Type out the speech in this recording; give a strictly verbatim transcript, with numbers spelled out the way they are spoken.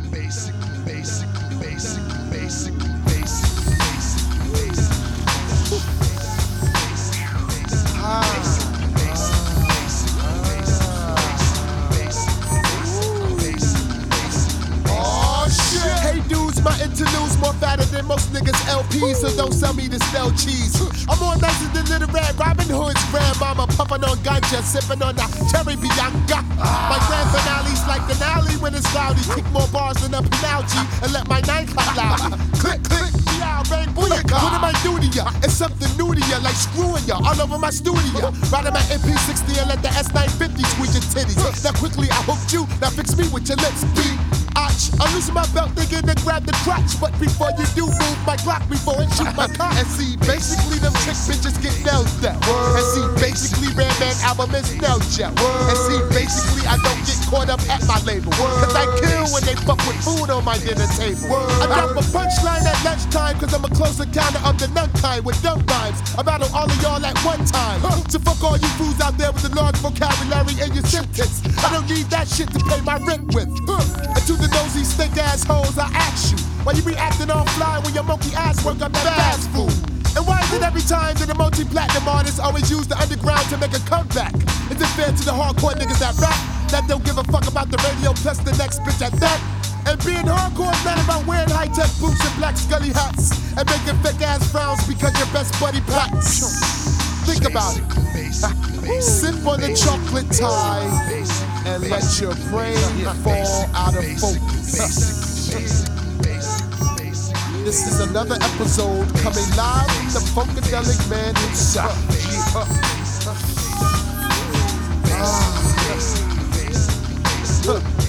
basic, basic, basic, basic, basic, basic, Oh shit! Hey dudes, my interludes more fatter than most niggas L Ps, so don't sell me the stale cheese. I'm more nicer than Little Red Robin Hood's grandmama, puffin' on ganja, sippin' on that cherry Bianca. My grand finale's like the alley when it's rowdy. Kick more bars than a penalty and let my nine cut loud. Click, click, yeah, bang, booyaka. What am I do to ya? It's something new to ya, like screwing ya all over my studio. Riding my M P sixty and let the S nine fifty squeeze your titties. Now quickly, I hooked you, now fix me with your lips, beat. Arch. I'm losing my belt, thinking to grab the crotch. But before you do, move my Glock before and shoot my cock. And see, basically, them trick bitches get nailed at. And see, basically, Red Man album is nailed at. And see, basically, I don't get caught up at my label. Cause I kill when they fuck with food on my dinner table. I drop a punchline at lunchtime, cause I'm a close encounter of the nun kind with dumb rhymes. I battle all of y'all at one time. So fuck all you fools out there with a large vocabulary in your sentence. I don't need that shit to pay my rent with. And to the nosy stink assholes, I ask you, why you be acting all fly when your monkey ass work on that fast food? And why is it every time that a multi-platinum artist always use the underground to make a comeback? Is it fair to the hardcore niggas that rap, that don't give a fuck about the radio plus the next bitch at that? And being hardcore is not about wearing high-tech boots and black scully hats and making fake ass frowns because your best buddy packs. Think about it. Sip on the chocolate tie and let your brain fall out of focus. This is another episode coming live from the Funkadelic Man himself. Ah.